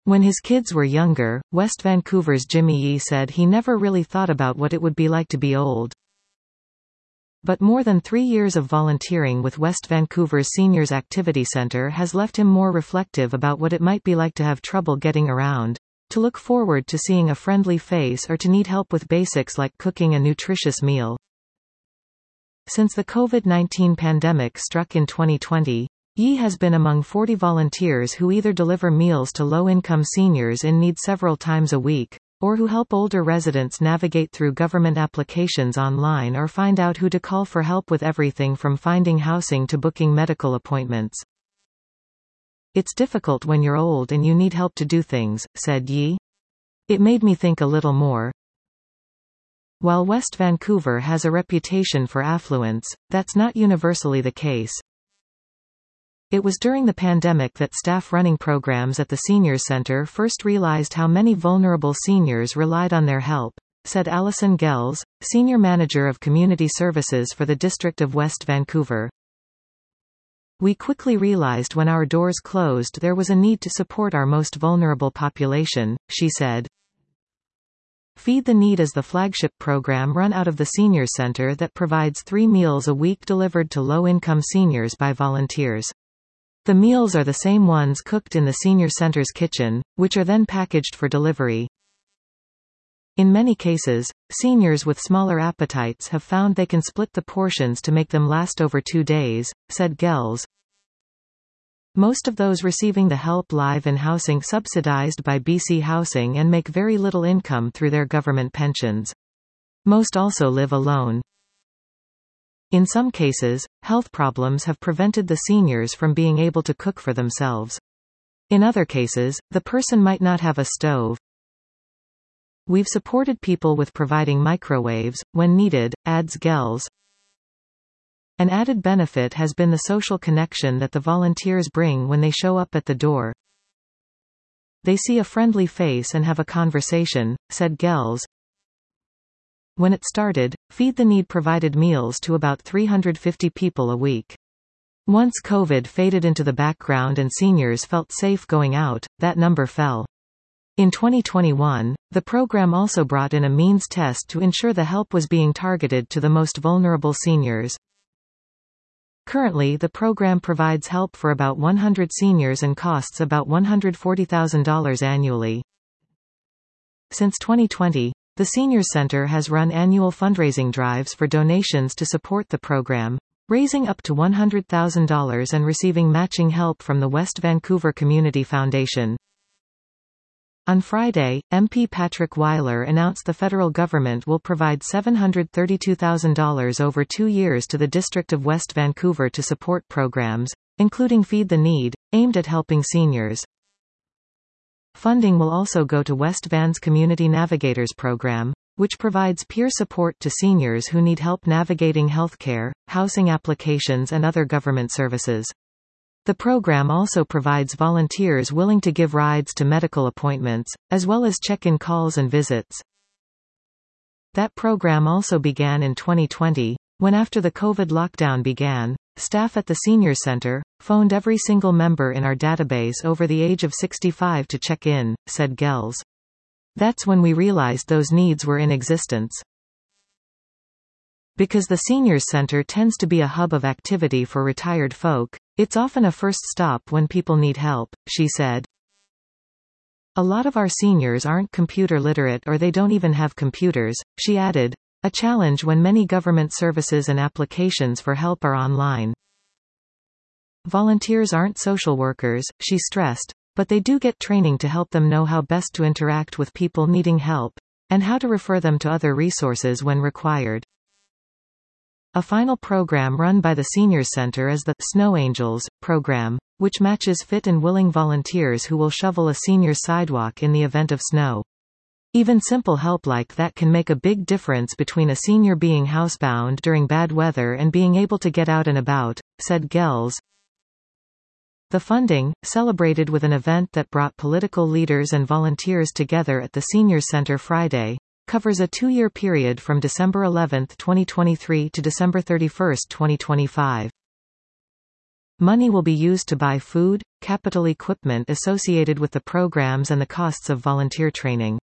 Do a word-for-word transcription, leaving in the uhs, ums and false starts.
When his kids were younger, West Vancouver's Jimmy Yee said he never really thought about what it would be like to be old. But more than three years of volunteering with West Vancouver's Seniors Activity Centre has left him more reflective about what it might be like to have trouble getting around, to look forward to seeing a friendly face, or to need help with basics like cooking a nutritious meal. Since the COVID nineteen pandemic struck in twenty twenty, Yee has been among forty volunteers who either deliver meals to low-income seniors in need several times a week, or who help older residents navigate through government applications online or find out who to call for help with everything from finding housing to booking medical appointments. "It's difficult when you're old and you need help to do things," said Yee. "It made me think a little more." While West Vancouver has a reputation for affluence, that's not universally the case. It was during the pandemic that staff running programs at the Seniors Centre first realized how many vulnerable seniors relied on their help, said Alison Gels, Senior Manager of Community Services for the District of West Vancouver. "We quickly realized when our doors closed there was a need to support our most vulnerable population," she said. Feed the Need is the flagship program run out of the Seniors Centre that provides three meals a week delivered to low-income seniors by volunteers. The meals are the same ones cooked in the Senior Centre's kitchen, which are then packaged for delivery. In many cases, seniors with smaller appetites have found they can split the portions to make them last over two days, said Gels. Most of those receiving the help live in housing subsidized by B C Housing and make very little income through their government pensions. Most also live alone. In some cases, health problems have prevented the seniors from being able to cook for themselves. In other cases, the person might not have a stove. "We've supported people with providing microwaves, when needed," adds Gels. An added benefit has been the social connection that the volunteers bring when they show up at the door. "They see a friendly face and have a conversation," said Gels. When it started, Feed the Need provided meals to about three hundred fifty people a week. Once COVID faded into the background and seniors felt safe going out, that number fell. In twenty twenty-one, the program also brought in a means test to ensure the help was being targeted to the most vulnerable seniors. Currently, the program provides help for about one hundred seniors and costs about one hundred forty thousand dollars annually. Since twenty twenty, the Seniors Centre has run annual fundraising drives for donations to support the program, raising up to one hundred thousand dollars and receiving matching help from the West Vancouver Community Foundation. On Friday, M P Patrick Weiler announced the federal government will provide seven hundred thirty-two thousand dollars over two years to the District of West Vancouver to support programs, including Feed the Need, aimed at helping seniors. Funding will also go to West Van's Community Navigators program, which provides peer support to seniors who need help navigating healthcare, housing applications and other government services. The program also provides volunteers willing to give rides to medical appointments, as well as check-in calls and visits. That program also began in twenty twenty, when after the COVID lockdown began, staff at the Seniors Centre phoned every single member in our database over the age of sixty-five to check in, said Gels. That's when we realized those needs were in existence. Because the Seniors Centre tends to be a hub of activity for retired folk, it's often a first stop when people need help, she said. A lot of our seniors aren't computer literate or they don't even have computers, she added, a challenge when many government services and applications for help are online. Volunteers aren't social workers, she stressed, but they do get training to help them know how best to interact with people needing help, and how to refer them to other resources when required. A final program run by the Seniors Centre is the Snow Angels program, which matches fit and willing volunteers who will shovel a senior's sidewalk in the event of snow. Even simple help like that can make a big difference between a senior being housebound during bad weather and being able to get out and about, said Gels. The funding, celebrated with an event that brought political leaders and volunteers together at the Seniors Centre Friday, covers a two-year period from December eleventh twenty twenty-three to December thirty-first twenty twenty-five. Money will be used to buy food, capital equipment associated with the programs and the costs of volunteer training.